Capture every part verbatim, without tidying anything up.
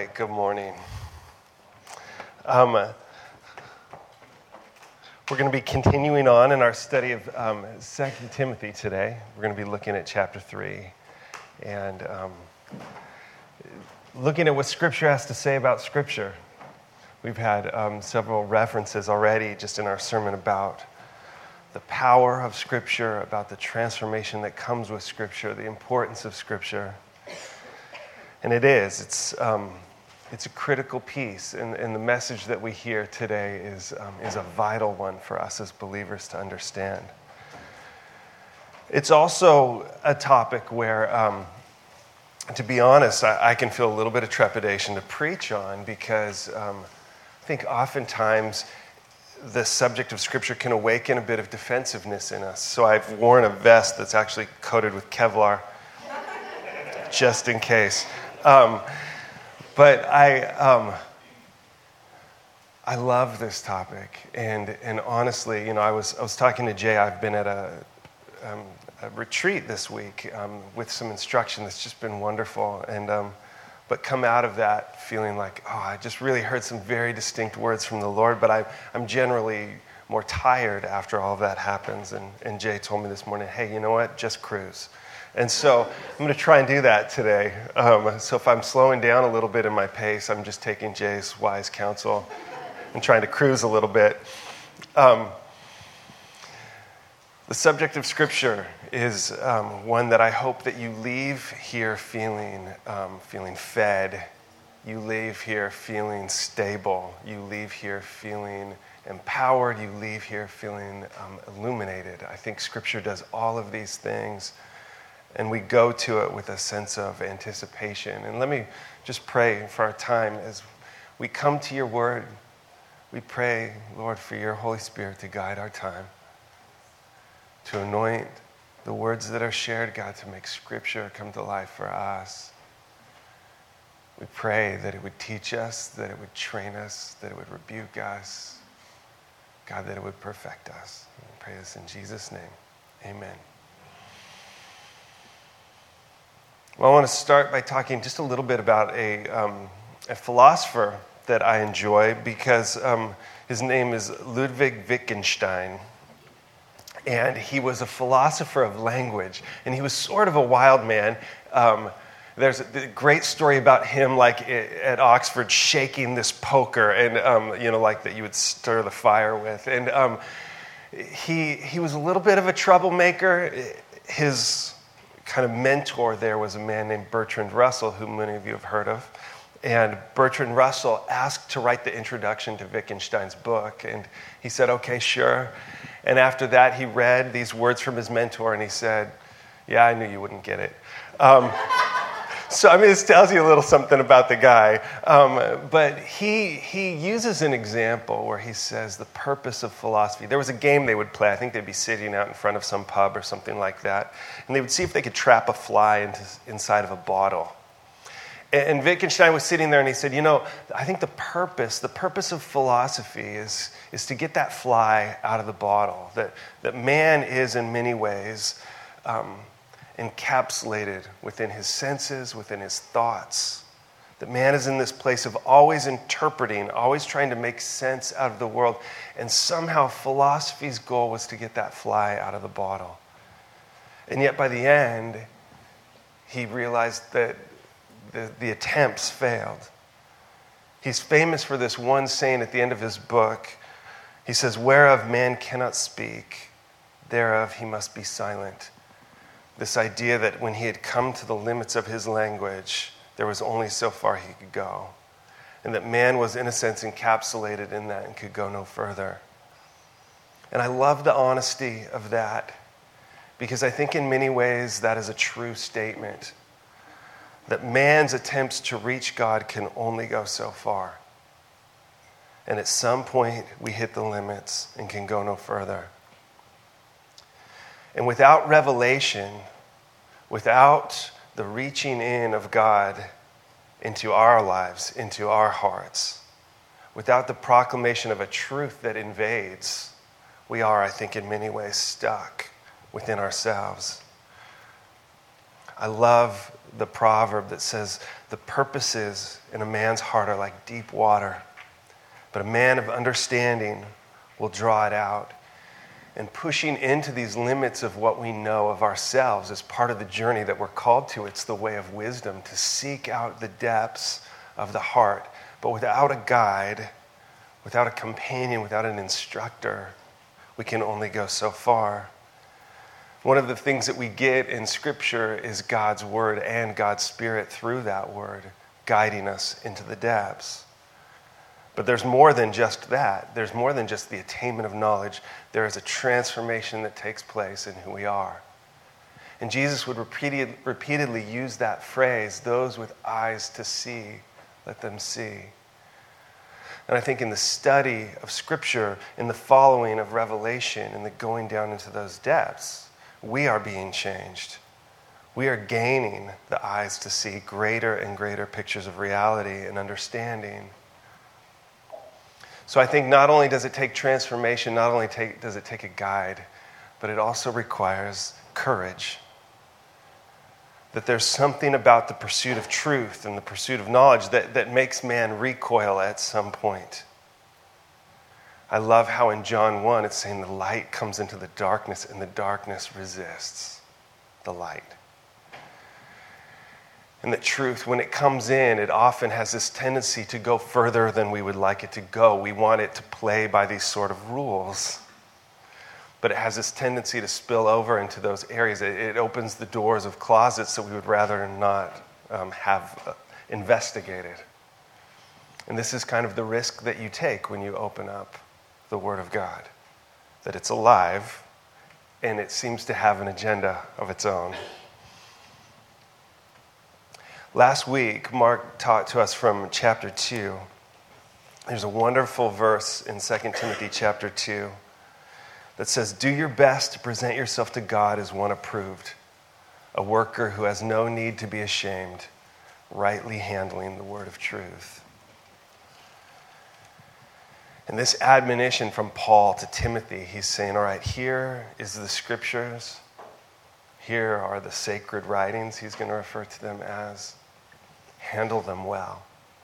right, good morning. Um, we're going to be continuing on in our study of um, Second Timothy today. We're going to be looking at chapter three and um, looking at what Scripture has to say about Scripture. We've had um, several references already just in our sermon about the power of Scripture, about the transformation that comes with Scripture, the importance of Scripture. And it is. It's um, it's a critical piece, and, and the message that we hear today is um, is a vital one for us as believers to understand. It's also a topic where, um, to be honest, I, I can feel a little bit of trepidation to preach on because um, I think oftentimes the subject of Scripture can awaken a bit of defensiveness in us. So I've worn a vest that's actually coated with Kevlar, just in case. Um, but I um, I love this topic, and and honestly, you know, I was I was talking to Jay. I've been at a, um, a retreat this week um, with some instruction that's just been wonderful, and um, but come out of that feeling like, oh, I just really heard some very distinct words from the Lord. But I I'm generally more tired after all of that happens, and and Jay told me this morning, hey, you know what? Just cruise. And so I'm going to try and do that today. Um, so if I'm slowing down a little bit in my pace, I'm just taking Jay's wise counsel and trying to cruise a little bit. Um, the subject of Scripture is um, one that I hope that you leave here feeling um, feeling fed. You leave here feeling stable. You leave here feeling empowered. You leave here feeling um, illuminated. I think Scripture does all of these things. And we go to it with a sense of anticipation. And let me just pray for our time as we come to your word. We pray, Lord, for your Holy Spirit to guide our time, to anoint the words that are shared, God, to make Scripture come to life for us. We pray that it would teach us, that it would train us, that it would rebuke us. God, that it would perfect us. We pray this in Jesus' name. Amen. Well, I want to start by talking just a little bit about a, um, a philosopher that I enjoy because um, his name is Ludwig Wittgenstein. And he was a philosopher of language, and he was sort of a wild man. Um, there's a great story about him, like at Oxford, shaking this poker, and um, you know, like that you would stir the fire with. And um, he he was a little bit of a troublemaker. His kind of mentor there was a man named Bertrand Russell, who many of you have heard of. And Bertrand Russell asked to write the introduction to Wittgenstein's book. And he said, okay, sure. And after that, he read these words from his mentor, and he said, yeah, I knew you wouldn't get it. Um, so, I mean, this tells you a little something about the guy. Um, but he he uses an example where he says the purpose of philosophy. There was a game they would play. I think they'd be sitting out in front of some pub or something like that. And they would see if they could trap a fly into, inside of a bottle. And, and Wittgenstein was sitting there, and he said, you know, I think the purpose, the purpose of philosophy is, is to get that fly out of the bottle. That, that man is, in many ways, Um, encapsulated within his senses, within his thoughts. That man is in this place of always interpreting, always trying to make sense out of the world. And somehow philosophy's goal was to get that fly out of the bottle. And yet by the end, he realized that the, the attempts failed. He's famous for this one saying at the end of his book. He says, whereof man cannot speak, thereof he must be silent. This idea that when he had come to the limits of his language, there was only so far he could go. And that man was, in a sense, encapsulated in that and could go no further. And I love the honesty of that because I think in many ways that is a true statement. That man's attempts to reach God can only go so far. And at some point, we hit the limits and can go no further. And without revelation, without the reaching in of God into our lives, into our hearts, without the proclamation of a truth that invades, we are, I think, in many ways stuck within ourselves. I love the proverb that says, the purposes in a man's heart are like deep water, but a man of understanding will draw it out. And pushing into these limits of what we know of ourselves is part of the journey that we're called to. It's the way of wisdom, to seek out the depths of the heart. But without a guide, without a companion, without an instructor, we can only go so far. One of the things that we get in Scripture is God's Word and God's Spirit through that Word, guiding us into the depths. But there's more than just that. There's more than just the attainment of knowledge. There is a transformation that takes place in who we are. And Jesus would repeated, repeatedly use that phrase, those with eyes to see, let them see. And I think in the study of Scripture, in the following of Revelation, in the going down into those depths, we are being changed. We are gaining the eyes to see greater and greater pictures of reality and understanding. So I think not only does it take transformation, not only take, does it take a guide, but it also requires courage. That there's something about the pursuit of truth and the pursuit of knowledge that, that makes man recoil at some point. I love how in John one it's saying the light comes into the darkness and the darkness resists the light. And that truth, when it comes in, it often has this tendency to go further than we would like it to go. We want it to play by these sort of rules. But it has this tendency to spill over into those areas. It, it opens the doors of closets that we would rather not um, have uh, investigated. And this is kind of the risk that you take when you open up the Word of God. That it's alive, and it seems to have an agenda of its own. Last week, Mark taught to us from chapter two. There's a wonderful verse in Second Timothy chapter two that says, do your best to present yourself to God as one approved, a worker who has no need to be ashamed, rightly handling the word of truth. And this admonition from Paul to Timothy, he's saying, all right, here is the Scriptures. Here are the sacred writings, he's going to refer to them as. Handle them well.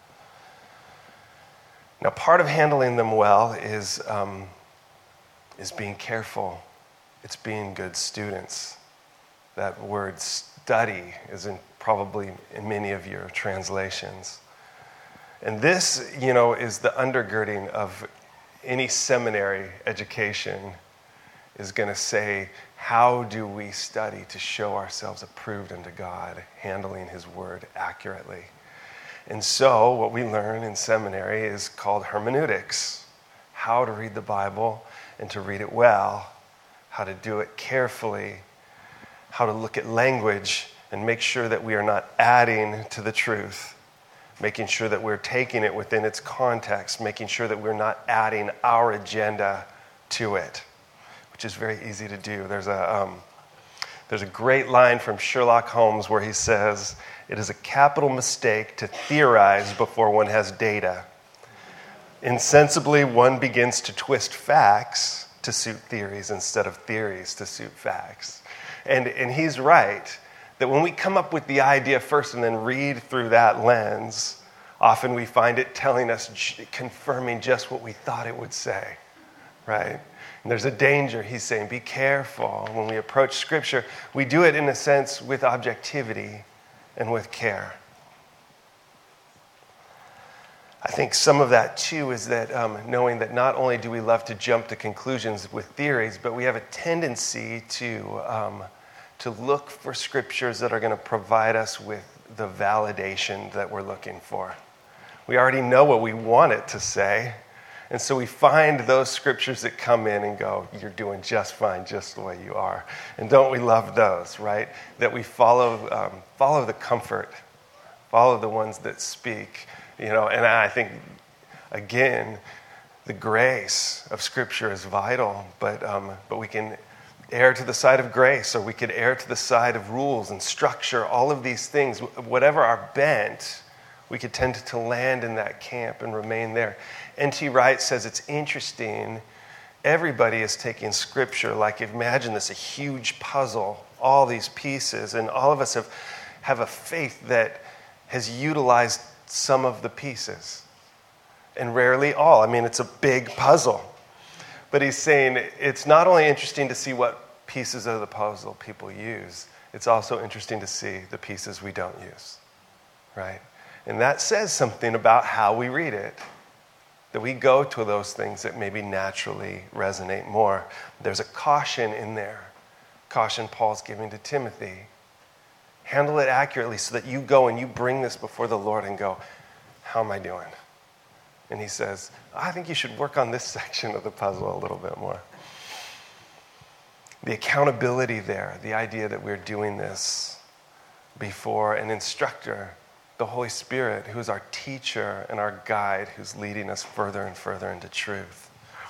Now, part of handling them well is, um, is being careful. It's being good students. That word study is in probably in many of your translations. And this, you know, is the undergirding of any seminary education is going to say, how do we study to show ourselves approved unto God, handling His Word accurately? And so what we learn in seminary is called hermeneutics, how to read the Bible and to read it well, how to do it carefully, how to look at language and make sure that we are not adding to the truth, making sure that we're taking it within its context, making sure that we're not adding our agenda to it, which is very easy to do. There's a um, there's a great line from Sherlock Holmes where he says, it is a capital mistake to theorize before one has data. Insensibly, one begins to twist facts to suit theories instead of theories to suit facts. And, and he's right, that when we come up with the idea first and then read through that lens, often we find it telling us, confirming just what we thought it would say, right? And there's a danger, he's saying, be careful. When we approach Scripture, we do it in a sense with objectivity and with care. I think some of that, too, is that um, knowing that not only do we love to jump to conclusions with theories, but we have a tendency to, um, to look for Scriptures that are going to provide us with the validation that we're looking for. We already know what we want it to say, and so we find those Scriptures that come in and go, you're doing just fine just the way you are. And don't we love those, right? That we follow um, follow the comfort, follow the ones that speak. You know, and I think, again, the grace of Scripture is vital, but um, but we can err to the side of grace, or we could err to the side of rules and structure, all of these things. Whatever our bent, we could tend to land in that camp and remain there. N T Wright says it's interesting. Everybody is taking Scripture like, imagine this, a huge puzzle, all these pieces, and all of us have have a faith that has utilized some of the pieces, and rarely all. I mean, it's a big puzzle. But he's saying it's not only interesting to see what pieces of the puzzle people use, it's also interesting to see the pieces we don't use, right? And that says something about how we read it, that we go to those things that maybe naturally resonate more. There's a caution in there, caution Paul's giving to Timothy. Handle it accurately so that you go and you bring this before the Lord and go, how am I doing? And he says, I think you should work on this section of the puzzle a little bit more. The accountability there, the idea that we're doing this before an instructor, the Holy Spirit, who's our teacher and our guide, who's leading us further and further into truth.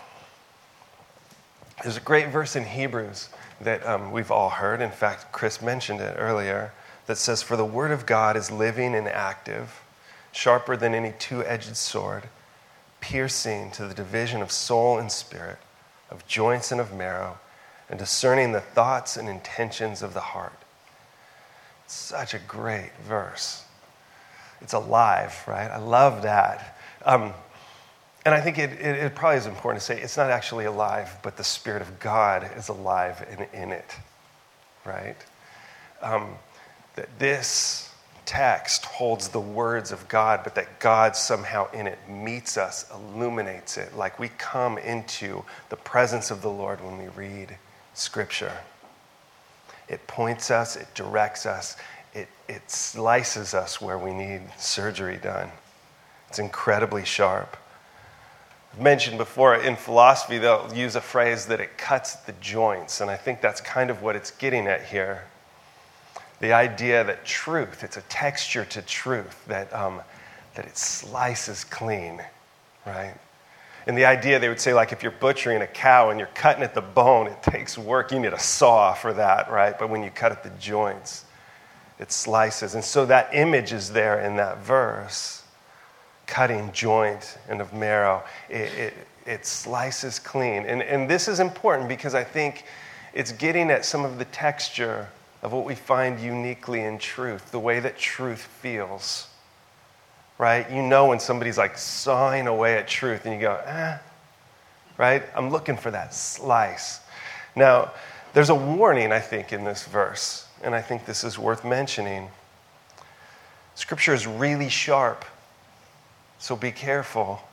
There's a great verse in Hebrews that um, we've all heard. In fact, Chris mentioned it earlier, that says, for the word of God is living and active, sharper than any two-edged sword, piercing to the division of soul and spirit, of joints and of marrow, and discerning the thoughts and intentions of the heart. It's such a great verse. It's alive, right? I love that. Um, and I think it, it, it probably is important to say it's not actually alive, but the Spirit of God is alive in, in it, right? Um, that this text holds the words of God, but that God somehow in it meets us, illuminates it, like we come into the presence of the Lord when we read Scripture. It points us, it directs us, it, it slices us where we need surgery done. It's incredibly sharp. I've mentioned before, in philosophy, they'll use a phrase that it cuts the joints, and I think that's kind of what it's getting at here. The idea that truth, it's a texture to truth, that um, that it slices clean, right? And the idea, they would say, like if you're butchering a cow and you're cutting at the bone, it takes work. You need a saw for that, right? But when you cut at the joints, it slices. And so that image is there in that verse, cutting joint and of marrow. It, it, it slices clean. And, and this is important because I think it's getting at some of the texture of what we find uniquely in truth, the way that truth feels, right? You know when somebody's like sawing away at truth and you go, eh, right? I'm looking for that slice. Now, there's a warning, I think, in this verse, and I think this is worth mentioning. Scripture is really sharp, so be careful.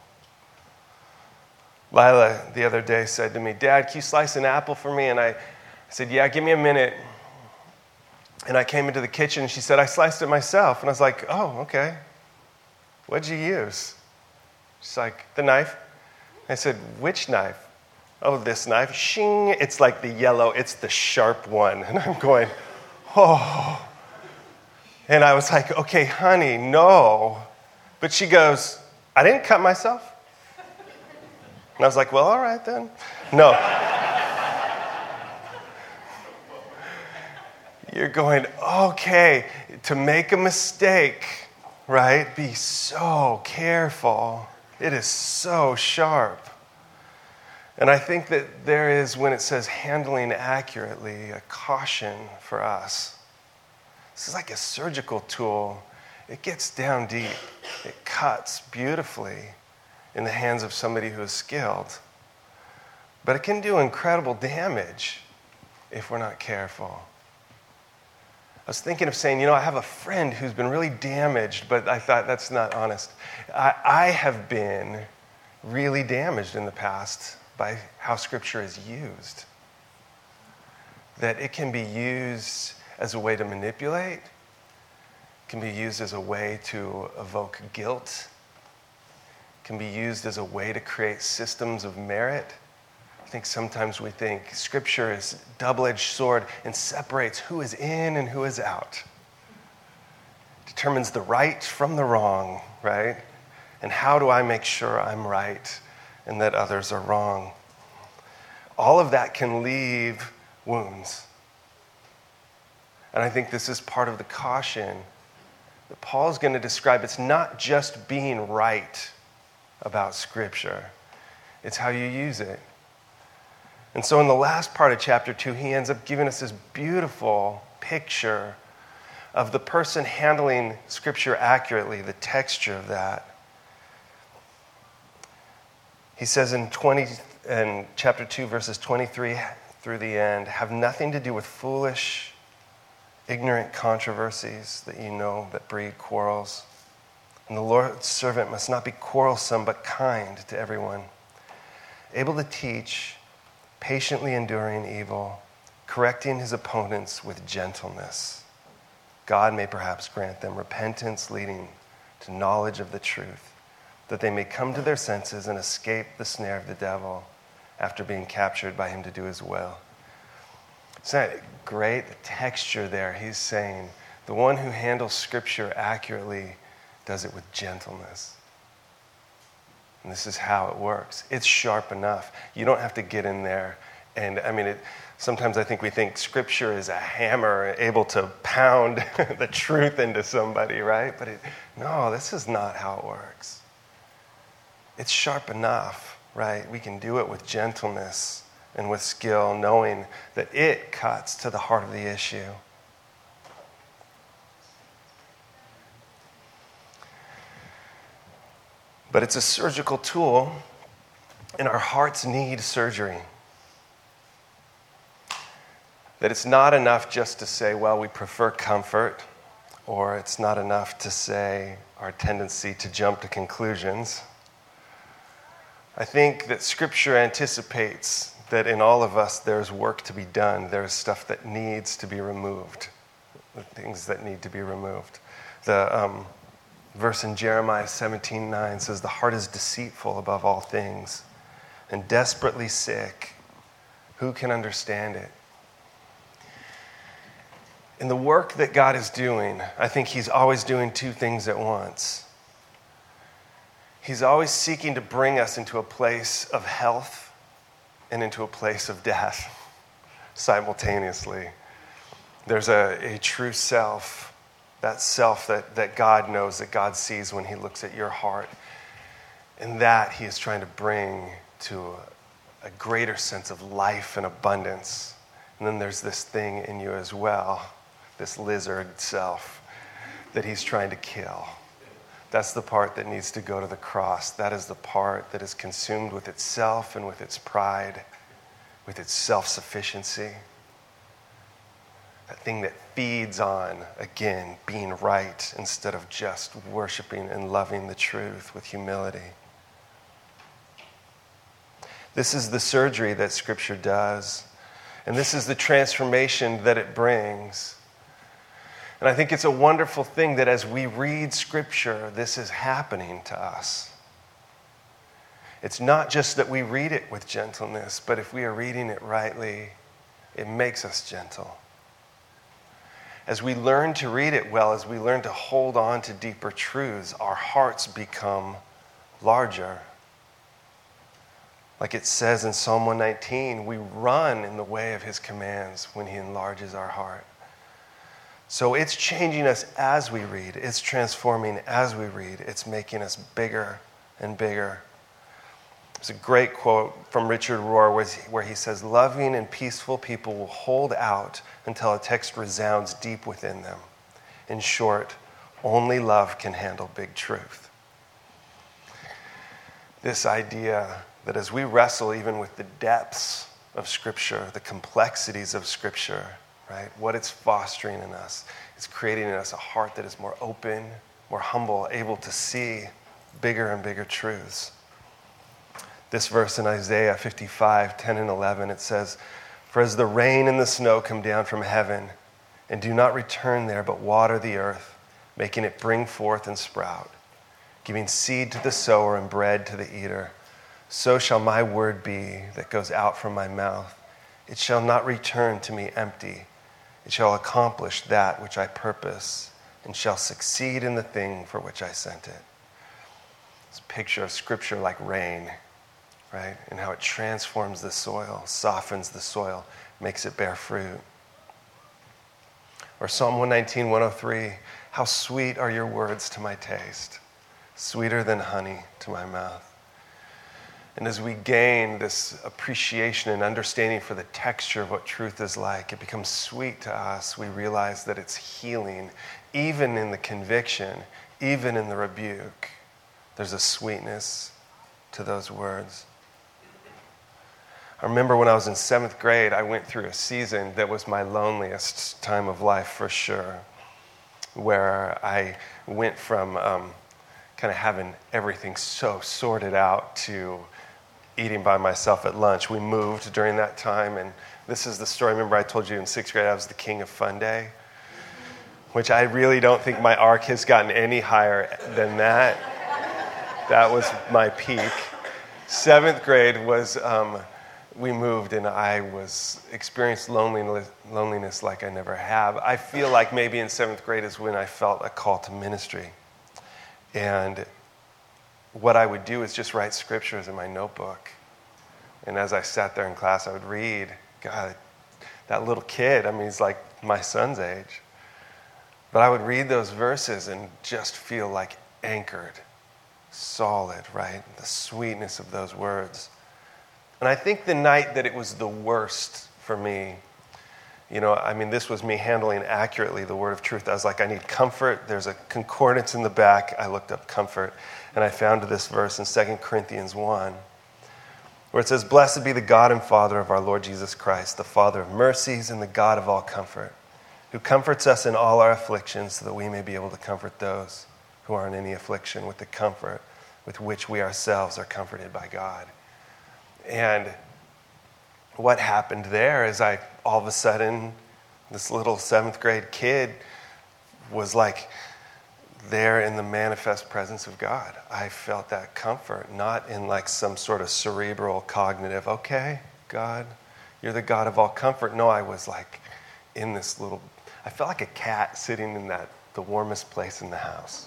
Lila the other day said to me, Dad, can you slice an apple for me? And I, I said, yeah, give me a minute. And I came into the kitchen and she said, I sliced it myself. And I was like, oh, okay. What'd you use? She's like, the knife. I said, which knife? Oh, this knife. Shing. It's like the yellow, it's the sharp one. And I'm going, oh. And I was like, okay, honey, no. But she goes, I didn't cut myself. And I was like, well, all right then. No. You're going, okay, to make a mistake, right? Be so careful. It is so sharp. And I think that there is, when it says handling accurately, a caution for us. This is like a surgical tool. It gets down deep. It cuts beautifully in the hands of somebody who is skilled. But it can do incredible damage if we're not careful. I was thinking of saying, you know, I have a friend who's been really damaged, but I thought that's not honest. I, I have been really damaged in the past by how Scripture is used. That it can be used as a way to manipulate, it can be used as a way to evoke guilt, it can be used as a way to create systems of merit. I think sometimes we think Scripture is a double-edged sword and separates who is in and who is out. Determines the right from the wrong, right? And how do I make sure I'm right and that others are wrong? All of that can leave wounds. And I think this is part of the caution that Paul's going to describe. It's not just being right about Scripture. It's how you use it. And so in the last part of chapter two, he ends up giving us this beautiful picture of the person handling Scripture accurately, the texture of that. He says in twenty in chapter two, verses twenty-three through the end, have nothing to do with foolish, ignorant controversies that you know that breed quarrels. And the Lord's servant must not be quarrelsome, but kind to everyone, able to teach, patiently enduring evil, correcting his opponents with gentleness. God may perhaps grant them repentance leading to knowledge of the truth, that they may come to their senses and escape the snare of the devil after being captured by him to do his will. Isn't that great? The texture there. He's saying the one who handles Scripture accurately does it with gentleness. And this is how it works. It's sharp enough. You don't have to get in there. And I mean, it, sometimes I think we think Scripture is a hammer able to pound the truth into somebody, right? But it, no, this is not how it works. It's sharp enough, right? We can do it with gentleness and with skill, knowing that it cuts to the heart of the issue. But it's a surgical tool, and our hearts need surgery. That it's not enough just to say, well, we prefer comfort, or it's not enough to say our tendency to jump to conclusions. I think that Scripture anticipates that in all of us there's work to be done. There's stuff that needs to be removed, the things that need to be removed. The um, verse in Jeremiah seventeen nine says, the heart is deceitful above all things and desperately sick. Who can understand it? In the work that God is doing, I think he's always doing two things at once. He's always seeking to bring us into a place of health and into a place of death simultaneously. There's a, a true self, that self that, that God knows, that God sees when he looks at your heart. And that he is trying to bring to a, a greater sense of life and abundance. And then there's this thing in you as well, this lizard self that he's trying to kill. That's the part that needs to go to the cross. That is the part that is consumed with itself and with its pride, with its self-sufficiency. That thing that feeds on, again, being right instead of just worshiping and loving the truth with humility. This is the surgery that Scripture does. And this is the transformation that it brings. And I think it's a wonderful thing that as we read Scripture, this is happening to us. It's not just that we read it with gentleness, but if we are reading it rightly, it makes us gentle. As we learn to read it well, as we learn to hold on to deeper truths, our hearts become larger. Like it says in Psalm one nineteen, we run in the way of his commands when he enlarges our heart. So it's changing us as we read. It's transforming as we read. It's making us bigger and bigger. There's a great quote from Richard Rohr where he says, loving and peaceful people will hold out until a text resounds deep within them. In short, only love can handle big truth. This idea that as we wrestle even with the depths of Scripture, the complexities of Scripture, right? What it's fostering in us. It's creating in us a heart that is more open, more humble, able to see bigger and bigger truths. This verse in Isaiah fifty-five, ten and eleven, it says, for as the rain and the snow come down from heaven and do not return there, but water the earth, making it bring forth and sprout, giving seed to the sower and bread to the eater, so shall my word be that goes out from my mouth. It shall not return to me empty. It shall accomplish that which I purpose and shall succeed in the thing for which I sent it. It's a picture of Scripture like rain, right? And how it transforms the soil, softens the soil, makes it bear fruit. Or Psalm one nineteen, one oh three, how sweet are your words to my taste, sweeter than honey to my mouth. And as we gain this appreciation and understanding for the texture of what truth is like, it becomes sweet to us. We realize that it's healing, even in the conviction, even in the rebuke. There's a sweetness to those words. I remember when I was in seventh grade, I went through a season that was my loneliest time of life for sure, where I went from um, kind of having everything so sorted out to eating by myself at lunch. We moved during that time, and this is the story. Remember I told you in sixth grade I was the king of fun day, which I really don't think my arc has gotten any higher than that. That was my peak. Seventh grade was, um, we moved, and I was experienced loneliness, loneliness like I never have. I feel like maybe in seventh grade is when I felt a call to ministry. And what I would do is just write scriptures in my notebook. And as I sat there in class, I would read. God, that little kid, I mean, he's like my son's age. But I would read those verses and just feel like anchored, solid, right? The sweetness of those words. And I think the night that it was the worst for me, you know, I mean, this was me handling accurately the word of truth. I was like, I need comfort. There's a concordance in the back. I looked up comfort, and I found this verse in Second Corinthians one, where it says, "Blessed be the God and Father of our Lord Jesus Christ, the Father of mercies and the God of all comfort, who comforts us in all our afflictions, so that we may be able to comfort those who are in any affliction with the comfort with which we ourselves are comforted by God." And what happened there is I, all of a sudden, this little seventh grade kid was like there in the manifest presence of God. I felt that comfort, not in like some sort of cerebral, cognitive, okay, God, you're the God of all comfort. No, I was like in this little, I felt like a cat sitting in that, the warmest place in the house.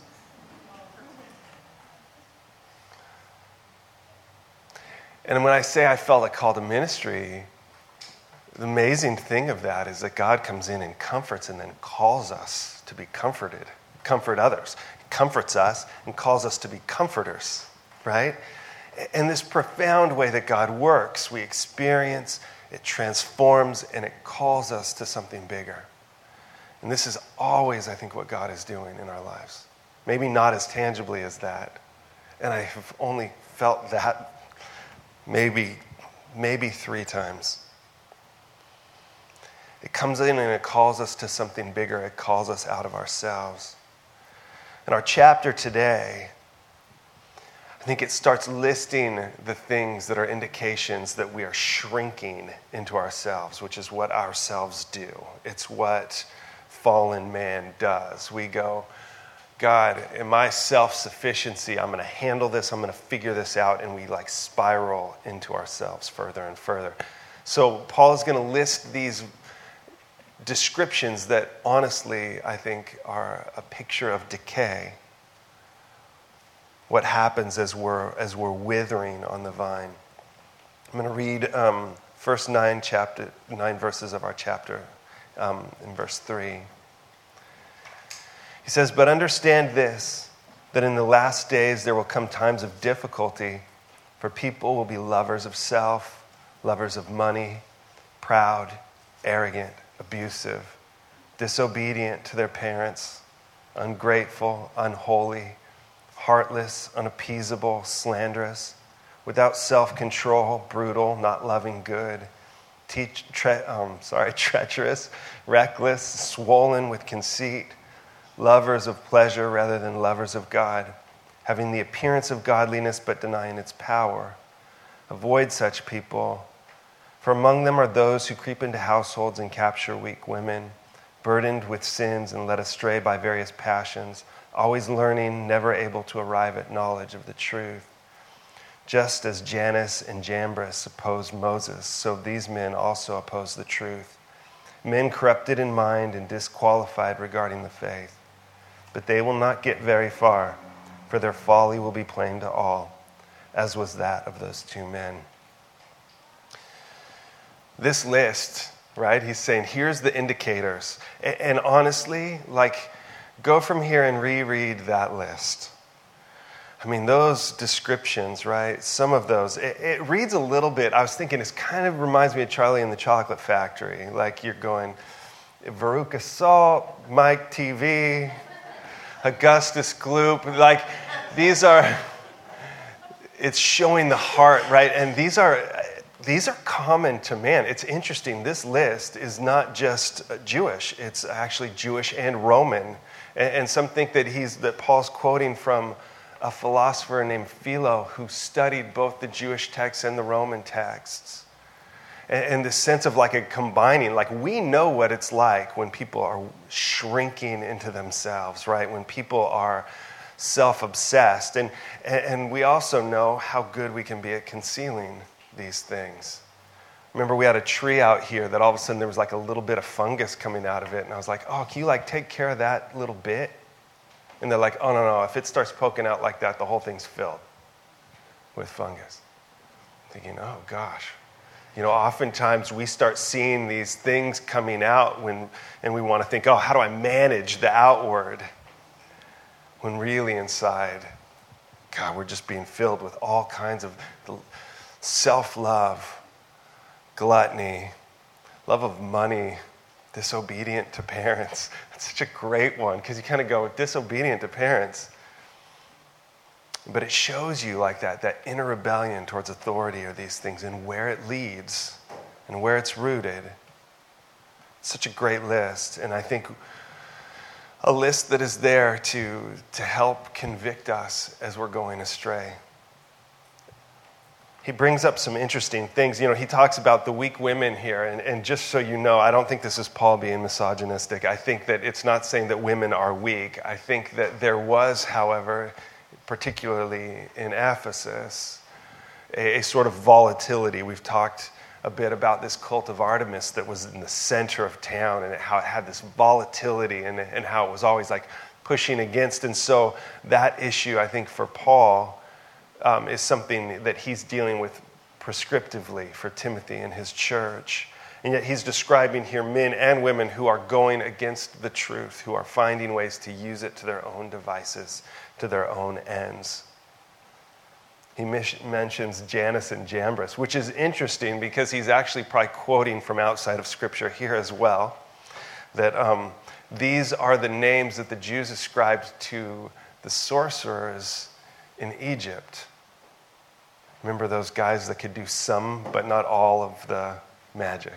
And when I say I felt a call to ministry, the amazing thing of that is that God comes in and comforts and then calls us to be comforted, comfort others, comforts us and calls us to be comforters, right? In this profound way that God works, we experience, it transforms, and it calls us to something bigger. And this is always, I think, what God is doing in our lives. Maybe not as tangibly as that. And I have only felt that maybe, maybe three times. It comes in and it calls us to something bigger. It calls us out of ourselves. And our chapter today, I think it starts listing the things that are indications that we are shrinking into ourselves, which is what ourselves do. It's what fallen man does. We go, God, in my self-sufficiency, I'm going to handle this, I'm going to figure this out, and we like spiral into ourselves further and further. So Paul is going to list these descriptions that honestly, I think, are a picture of decay. What happens as we're as we're withering on the vine. I'm going to read um, first nine chapter nine verses of our chapter um, in verse three. He says, "But understand this, that in the last days there will come times of difficulty, for people will be lovers of self, lovers of money, proud, arrogant, abusive, disobedient to their parents, ungrateful, unholy, heartless, unappeasable, slanderous, without self-control, brutal, not loving good, teach, tre- um, sorry, treacherous, reckless, swollen with conceit, lovers of pleasure rather than lovers of God, having the appearance of godliness but denying its power. Avoid such people. For among them are those who creep into households and capture weak women, burdened with sins and led astray by various passions, always learning, never able to arrive at knowledge of the truth. Just as Jannes and Jambres opposed Moses, so these men also oppose the truth. Men corrupted in mind and disqualified regarding the faith. But they will not get very far, for their folly will be plain to all, as was that of those two men." This list, right, he's saying, here's the indicators. And honestly, like, go from here and reread that list. I mean, those descriptions, right? Some of those, it, it reads a little bit, I was thinking, it kind of reminds me of Charlie and the Chocolate Factory. Like you're going, Veruca Salt, Mike T V, Augustus Gloop. Like these are, it's showing the heart, right? And these are, these are common to man. It's interesting. This list is not just Jewish. It's actually Jewish and Roman. And, and some think that he's, that Paul's quoting from a philosopher named Philo who studied both the Jewish texts and the Roman texts. And, and the sense of like a combining, like we know what it's like when people are shrinking into themselves, right? When people are self-obsessed. And, and we also know how good we can be at concealing these things. Remember we had a tree out here that all of a sudden there was like a little bit of fungus coming out of it. And I was like, oh, can you like take care of that little bit? And they're like, oh, no, no, if it starts poking out like that, the whole thing's filled with fungus. I'm thinking, oh, gosh. You know, oftentimes we start seeing these things coming out when, and we want to think, oh, how do I manage the outward? When really inside, God, we're just being filled with all kinds of self-love, gluttony, love of money, disobedient to parents. That's such a great one because you kind of go disobedient to parents. But it shows you like that, that inner rebellion towards authority or these things and where it leads and where it's rooted. It's such a great list. And I think a list that is there to, to help convict us as we're going astray. He brings up some interesting things. You know, he talks about the weak women here. And, and just so you know, I don't think this is Paul being misogynistic. I think that it's not saying that women are weak. I think that there was, however, particularly in Ephesus, a, a sort of volatility. We've talked a bit about this cult of Artemis that was in the center of town and how it had this volatility and, and how it was always like pushing against. And so that issue, I think, for Paul, Um, is something that he's dealing with prescriptively for Timothy and his church. And yet he's describing here men and women who are going against the truth, who are finding ways to use it to their own devices, to their own ends. He mentions Jannes and Jambres, which is interesting because he's actually probably quoting from outside of Scripture here as well, that um, these are the names that the Jews ascribed to the sorcerers in Egypt. Remember those guys that could do some, but not all of the magic.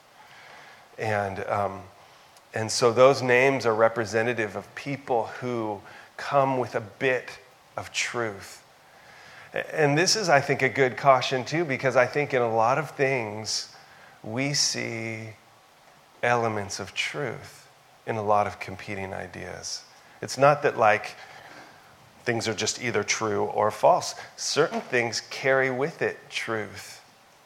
And um, and so those names are representative of people who come with a bit of truth. And this is, I think, a good caution too, because I think in a lot of things we see elements of truth in a lot of competing ideas. It's not that like things are just either true or false. Certain things carry with it truth.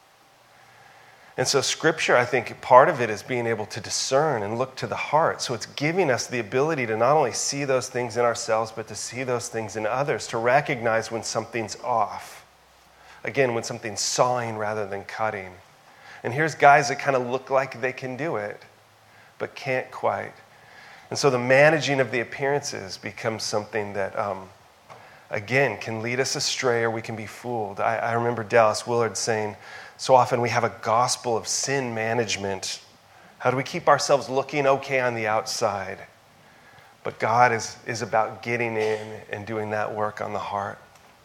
And so Scripture, I think, part of it is being able to discern and look to the heart. So it's giving us the ability to not only see those things in ourselves, but to see those things in others, to recognize when something's off. Again, when something's sawing rather than cutting. And here's guys that kind of look like they can do it, but can't quite. And so the managing of the appearances becomes something that um, again, can lead us astray or we can be fooled. I, I remember Dallas Willard saying, so often we have a gospel of sin management. How do we keep ourselves looking okay on the outside? But God is, is about getting in and doing that work on the heart.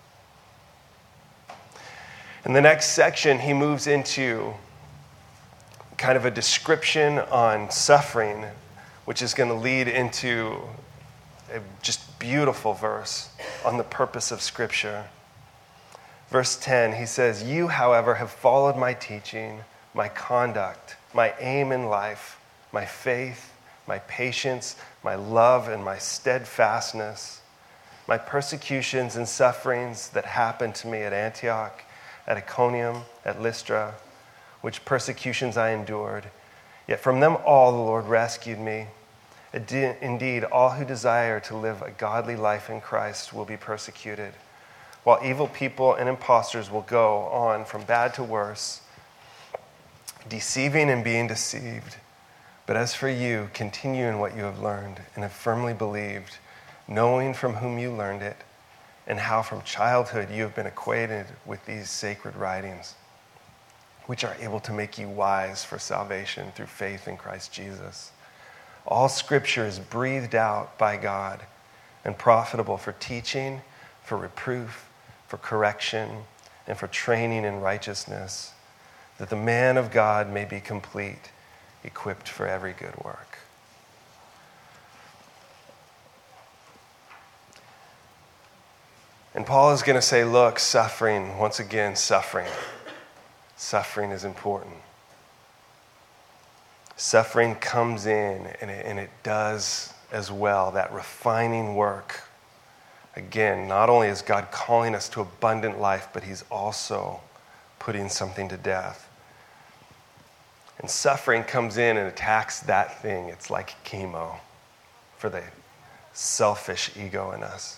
In the next section, he moves into kind of a description on suffering, which is going to lead into a just beautiful verse on the purpose of Scripture. Verse ten, he says, "You, however, have followed my teaching, my conduct, my aim in life, my faith, my patience, my love, and my steadfastness, my persecutions and sufferings that happened to me at Antioch, at Iconium, at Lystra, which persecutions I endured. Yet from them all the Lord rescued me. Indeed, all who desire to live a godly life in Christ will be persecuted, while evil people and impostors will go on from bad to worse, deceiving and being deceived. But as for you, continue in what you have learned and have firmly believed, knowing from whom you learned it, and how from childhood you have been acquainted with these sacred writings, which are able to make you wise for salvation through faith in Christ Jesus. All Scripture is breathed out by God and profitable for teaching, for reproof, for correction, and for training in righteousness, that the man of God may be complete, equipped for every good work. And Paul is going to say, look, suffering, once again, suffering. Suffering is important. Suffering comes in, and it, and it does as well, that refining work. Again, not only is God calling us to abundant life, but he's also putting something to death. And suffering comes in and attacks that thing. It's like chemo for the selfish ego in us.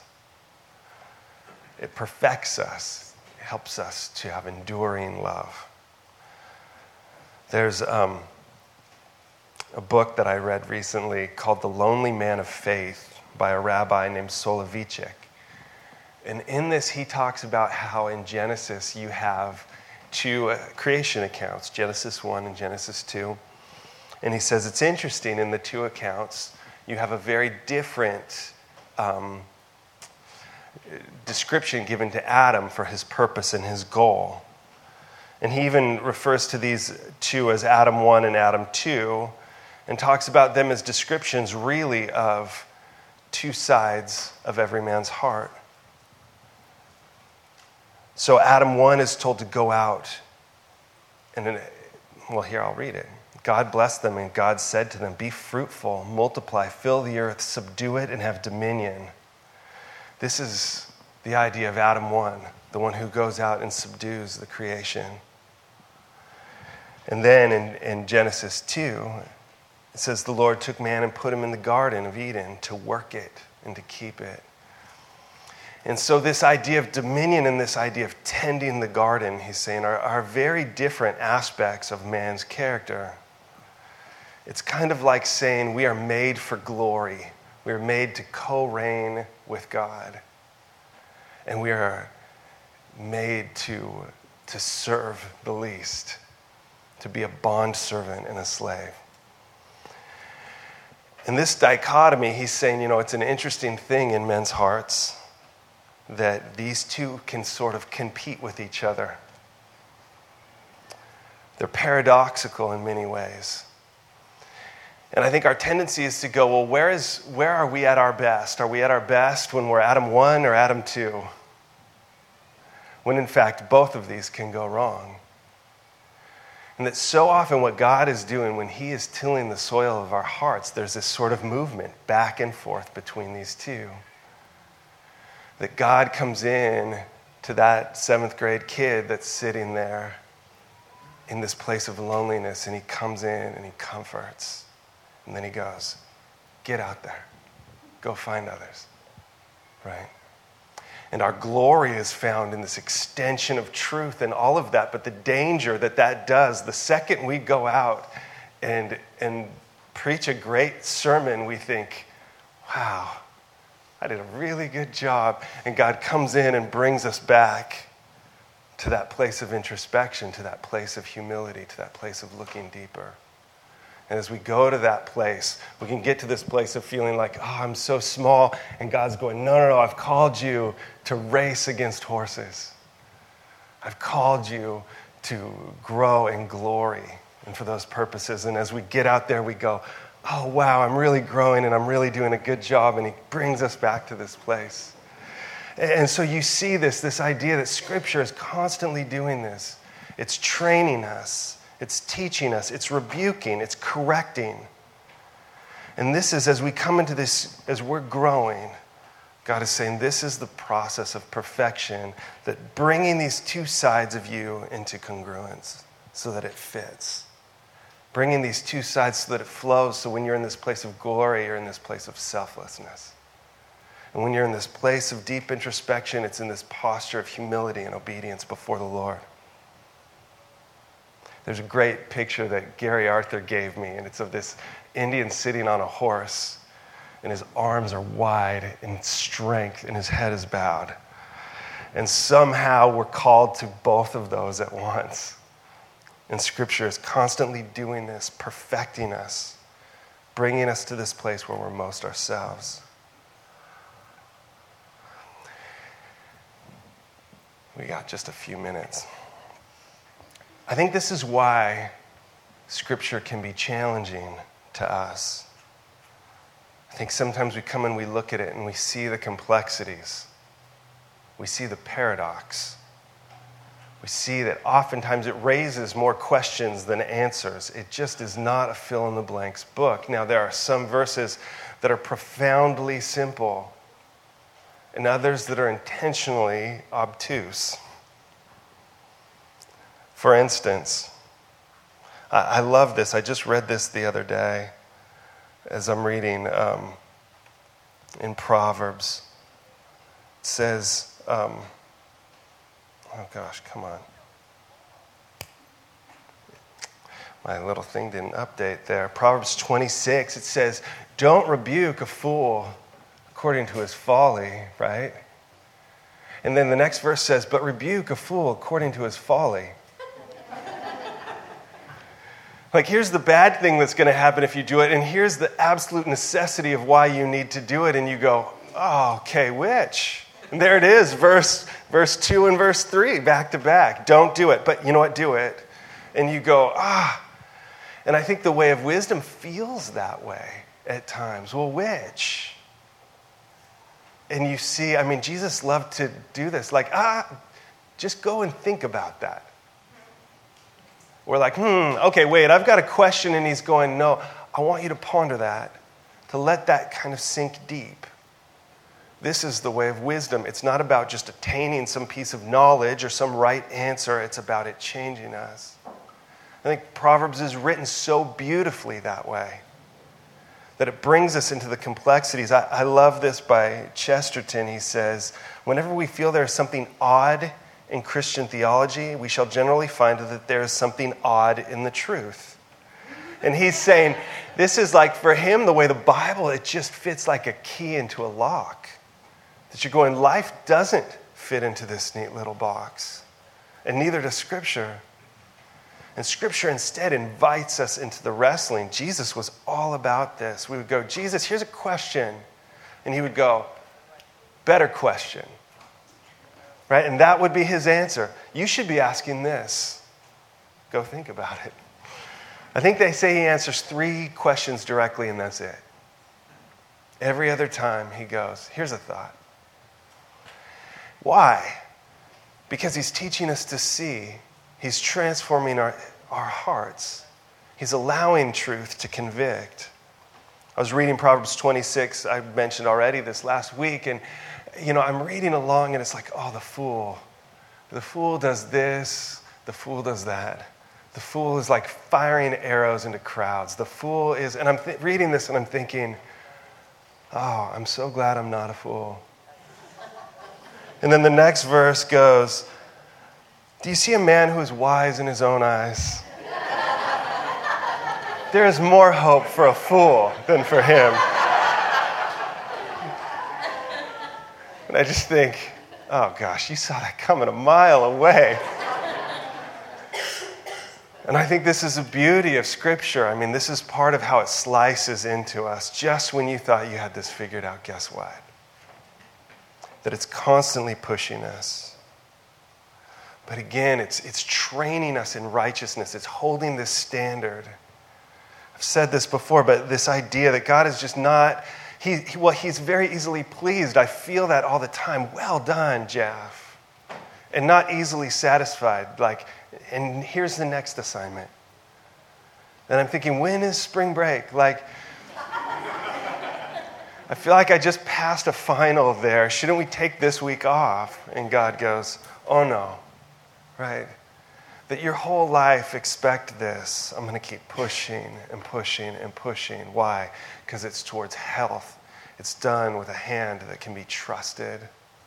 It perfects us. It helps us to have enduring love. There's um, a book that I read recently called The Lonely Man of Faith by a rabbi named Soloveitchik. And in this, he talks about how in Genesis you have two uh, creation accounts, Genesis one and Genesis two. And he says it's interesting, in the two accounts, you have a very different um, description given to Adam for his purpose and his goal. And he even refers to these two as Adam one and Adam two, and talks about them as descriptions really of two sides of every man's heart. So Adam one is told to go out, and then, well, here I'll read it. God blessed them, and God said to them, be fruitful, multiply, fill the earth, subdue it, and have dominion. This is the idea of Adam one, the one who goes out and subdues the creation. And then in, in Genesis two, it says the Lord took man and put him in the Garden of Eden to work it and to keep it. And so this idea of dominion and this idea of tending the garden, he's saying, are, are very different aspects of man's character. It's kind of like saying we are made for glory. We are made to co-reign with God. And we are made to, to serve the least, to be a bondservant and a slave. In this dichotomy, he's saying, you know, it's an interesting thing in men's hearts that these two can sort of compete with each other. They're paradoxical in many ways. And I think our tendency is to go, well, where is where are we at our best? Are we at our best when we're Adam one or Adam two? When in fact, both of these can go wrong. And that so often what God is doing when he is tilling the soil of our hearts, there's this sort of movement back and forth between these two. That God comes in to that seventh grade kid that's sitting there in this place of loneliness, and he comes in and he comforts. And then he goes, get out there. Go find others. Right? And our glory is found in this extension of truth and all of that. But the danger that that does, the second we go out and, and preach a great sermon, we think, wow, I did a really good job. And God comes in and brings us back to that place of introspection, to that place of humility, to that place of looking deeper. And as we go to that place, we can get to this place of feeling like, oh, I'm so small. And God's going, no, no, no, I've called you to race against horses. I've called you to grow in glory and for those purposes. And as we get out there, we go, oh, wow, I'm really growing and I'm really doing a good job. And he brings us back to this place. And so you see this, this idea that Scripture is constantly doing this. It's training us. It's teaching us. It's rebuking. It's correcting. And this is, as we come into this, as we're growing, God is saying this is the process of perfection, that bringing these two sides of you into congruence so that it fits. Bringing these two sides so that it flows, so when you're in this place of glory, you're in this place of selflessness. And when you're in this place of deep introspection, it's in this posture of humility and obedience before the Lord. There's a great picture that Gary Arthur gave me, and it's of this Indian sitting on a horse, and his arms are wide in strength, and his head is bowed. And somehow we're called to both of those at once. And Scripture is constantly doing this, perfecting us, bringing us to this place where we're most ourselves. We got just a few minutes. I think this is why Scripture can be challenging to us. I think sometimes we come and we look at it and we see the complexities. We see the paradox. We see that oftentimes it raises more questions than answers. It just is not a fill-in-the-blanks book. Now, there are some verses that are profoundly simple and others that are intentionally obtuse. For instance, I, I love this. I just read this the other day as I'm reading um, in Proverbs. It says, um, oh gosh, come on. My little thing didn't update there. Proverbs twenty-six, it says, don't rebuke a fool according to his folly, right? And then the next verse says, but rebuke a fool according to his folly. Like, here's the bad thing that's going to happen if you do it, and here's the absolute necessity of why you need to do it, and you go, oh, okay, which? And there it is, verse verse two and verse three, back to back. Don't do it, but you know what, do it. And you go, ah. And I think the way of wisdom feels that way at times. Well, which? And you see, I mean, Jesus loved to do this. Like, ah, just go and think about that. We're like, hmm, okay, wait, I've got a question. And he's going, no, I want you to ponder that, to let that kind of sink deep. This is the way of wisdom. It's not about just attaining some piece of knowledge or some right answer. It's about it changing us. I think Proverbs is written so beautifully that way, that it brings us into the complexities. I, I love this by Chesterton. He says, whenever we feel there is something odd in Christian theology, we shall generally find that there is something odd in the truth. And he's saying, this is like, for him, the way the Bible, it just fits like a key into a lock. That you're going, life doesn't fit into this neat little box. And neither does Scripture. And Scripture instead invites us into the wrestling. Jesus was all about this. We would go, Jesus, here's a question. And he would go, better question. Right? And that would be his answer. You should be asking this. Go think about it. I think they say he answers three questions directly and that's it. Every other time he goes, here's a thought. Why? Because he's teaching us to see. He's transforming our, our hearts. He's allowing truth to convict. I was reading Proverbs twenty-six. I mentioned already this last week. And, you know, I'm reading along and it's like, oh, the fool. The fool does this. The fool does that. The fool is like firing arrows into crowds. The fool is, and I'm th- reading this and I'm thinking, oh, I'm so glad I'm not a fool. And then the next verse goes, do you see a man who is wise in his own eyes? There is more hope for a fool than for him. And I just think, oh gosh, you saw that coming a mile away. And I think this is the beauty of Scripture. I mean, this is part of how it slices into us. Just when you thought you had this figured out, guess what? That it's constantly pushing us. But again, it's it's training us in righteousness. It's holding this standard. I've said this before, but this idea that God is just not, he, he well, he's very easily pleased. I feel that all the time. Well done, Jeff. And not easily satisfied. Like, and here's the next assignment. And I'm thinking, when is spring break? Like, I feel like I just passed a final there. Shouldn't we take this week off? And God goes, oh no, right? That your whole life expect this. I'm going to keep pushing and pushing and pushing. Why? Because it's towards health. It's done with a hand that can be trusted.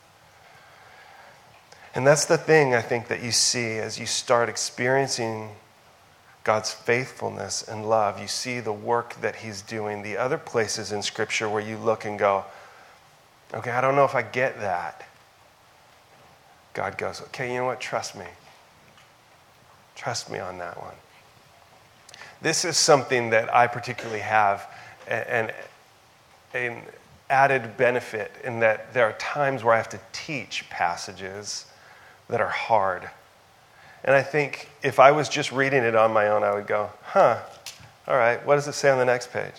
And that's the thing I think that you see as you start experiencing God's faithfulness and love. You see the work that he's doing. The other places in Scripture where you look and go, okay, I don't know if I get that. God goes, okay, you know what? Trust me. Trust me on that one. This is something that I particularly have an, an added benefit in that there are times where I have to teach passages that are hard. And I think if I was just reading it on my own, I would go, huh, all right, what does it say on the next page?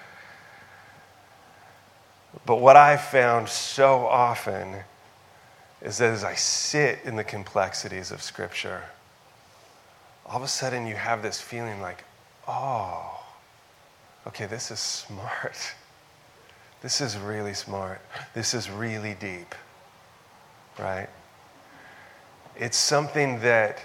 But what I've found so often is that as I sit in the complexities of Scripture, all of a sudden you have this feeling like, oh, okay, this is smart. This is really smart. This is really deep, right? It's something that,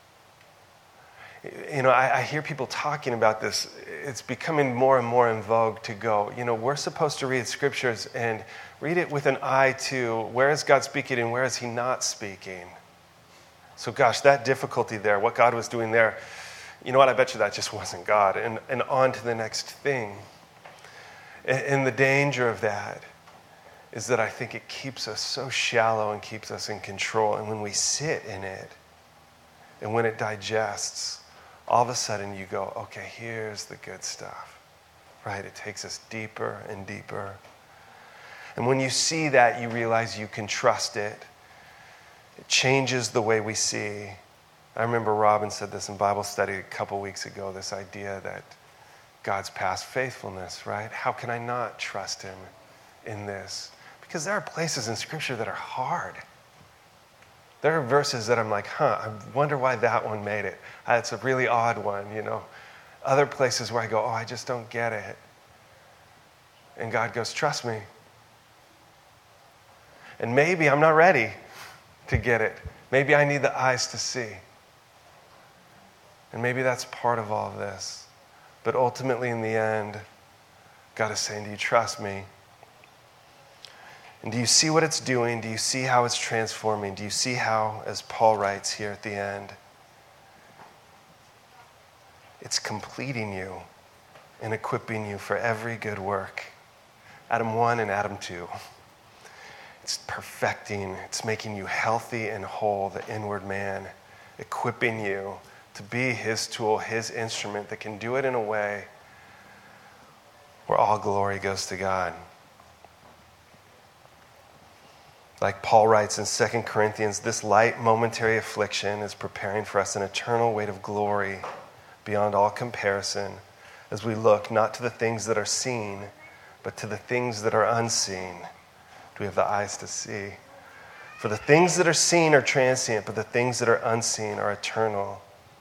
you know, I, I hear people talking about this. It's becoming more and more in vogue to go, you know, we're supposed to read Scriptures and read it with an eye to where is God speaking and where is he not speaking. So gosh, that difficulty there, what God was doing there, you know what, I bet you that just wasn't God. And, and on to the next thing. And, and the danger of that is that I think it keeps us so shallow and keeps us in control. And when we sit in it, and when it digests, all of a sudden you go, okay, here's the good stuff, right? It takes us deeper and deeper. And when you see that, you realize you can trust it. It changes the way we see. I remember Robin said this in Bible study a couple weeks ago, this idea that God's past faithfulness, right? How can I not trust him in this? Because there are places in Scripture that are hard. There are verses that I'm like, huh, I wonder why that one made it. It's a really odd one, you know. Other places where I go, oh, I just don't get it. And God goes, trust me. And maybe I'm not ready to get it. Maybe I need the eyes to see. And maybe that's part of all of this. But ultimately, in the end, God is saying, do you trust me? And do you see what it's doing? Do you see how it's transforming? Do you see how, as Paul writes here at the end, it's completing you and equipping you for every good work? Adam one and Adam two. It's perfecting, it's making you healthy and whole, the inward man, equipping you to be his tool, his instrument that can do it in a way where all glory goes to God. Like Paul writes in Second Corinthians, this light momentary affliction is preparing for us an eternal weight of glory beyond all comparison as we look not to the things that are seen, but to the things that are unseen. Do we have the eyes to see? For the things that are seen are transient, but the things that are unseen are eternal.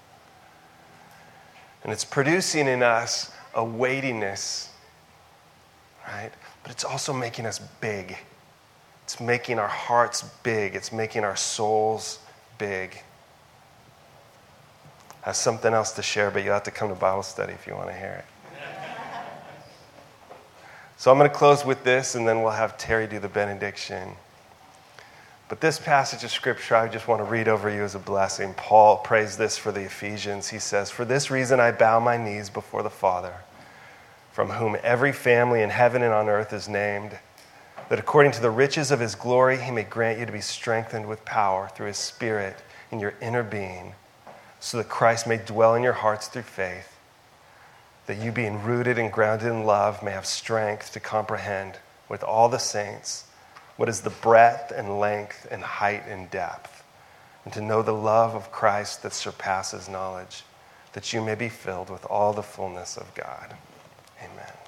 And it's producing in us a weightiness, right? But it's also making us big. It's making our hearts big. It's making our souls big. I have something else to share, but you'll have to come to Bible study if you want to hear it. So I'm going to close with this, and then we'll have Terry do the benediction. But this passage of Scripture, I just want to read over you as a blessing. Paul prays this for the Ephesians. He says, for this reason I bow my knees before the Father, from whom every family in heaven and on earth is named, that according to the riches of his glory he may grant you to be strengthened with power through his Spirit in your inner being, so that Christ may dwell in your hearts through faith, that you being rooted and grounded in love may have strength to comprehend with all the saints what is the breadth and length and height and depth, and to know the love of Christ that surpasses knowledge, that you may be filled with all the fullness of God. Amen.